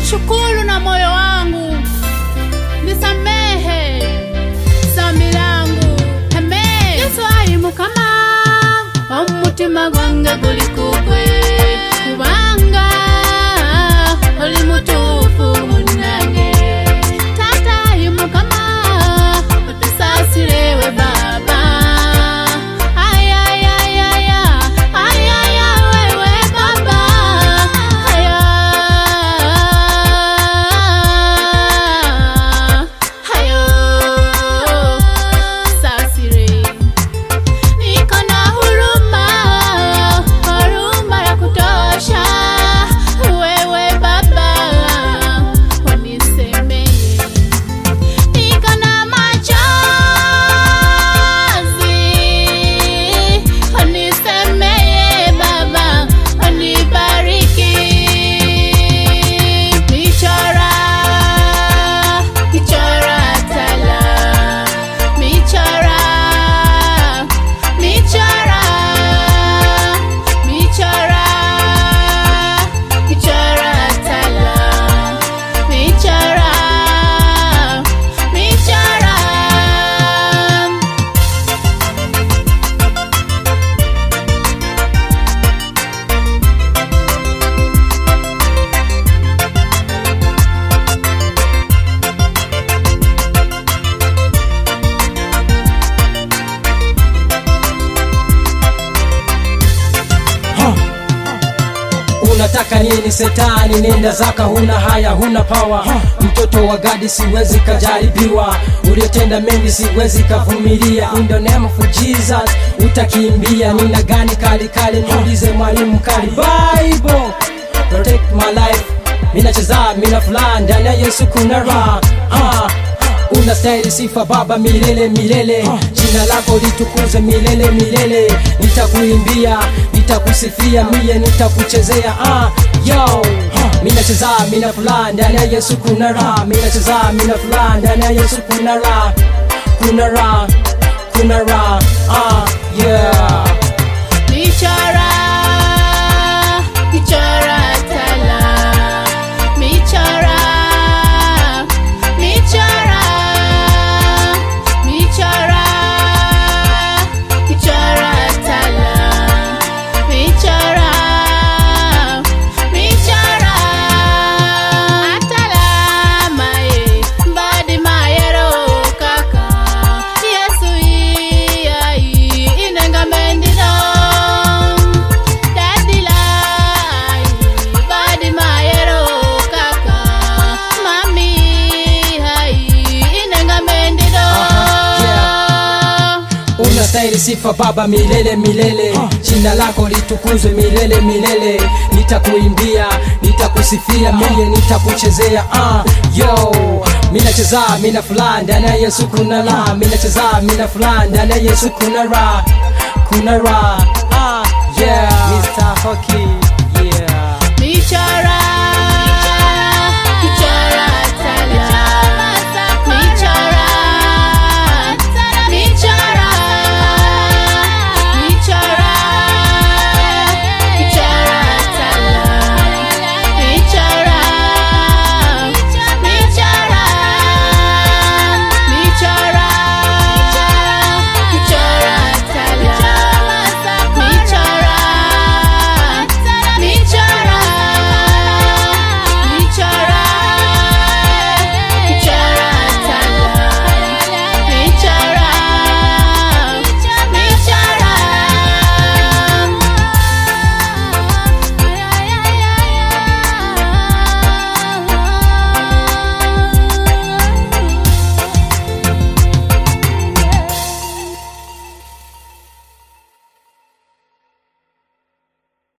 ninakushukuru na moyo wangu, nisamehe dhambi langu. Amen. Yesu ayimukama omutima gwange guli kugwe, kubanga oli mutuufu munange. Tata ayimukama otusasire we baba. Ay ay ay ay ay ay ay we baba. Ay ayo sasire. Niko na huruma, huruma ya kutosha. Wewe baba unisemeye. Niko na machozi, unisemeye baba, unibariki. Michora, michora tala, michora, michora, michora, michora tala, michora, michora. Unataka nini setani? Nenda zaka, huna haya, huna power. Mtoto wa gadi siwezi kajaribiwa, uliotenda mengi siwezi kavumilia. In the name of Jesus utakimbia. Nina gani kali kali? Niulize mwalimu kali. Bible protect my life. Mina cheza, mina fly, ndani ya Yesu kuna raha. Unastahili sifa Baba milele milele. Jina lako litukuze milele milele. Nitakuimbia, nitakusifia, mie nitakuchezea. Yo, mina cheza, mina fly, ndani ya Yesu kuna raha. Mina cheza, mina fly, ndani ya Yesu kuna raha. Kuna raha, kuna raha. Yeah. Michora, michora tala, michora, michora, michora, michora tala, michora, michora. Atala mae, badi maero kaka. Yesu ii inenga mendino. Daddy lai, badi maero kaka. Mami hai inenga mendino. Unastahili sifa Baba milele milele. Jina lako litukuzwe milele milele. Nitakuimbia, nitakusifia, mie nitakuchezea. Yo, mina cheza, mina fly, ndani ya Yesu kuna raha. Mina cheza, mina fly, ndani ya Yesu kuna raha. Kuna raha. Yeah, Mr. Hockey.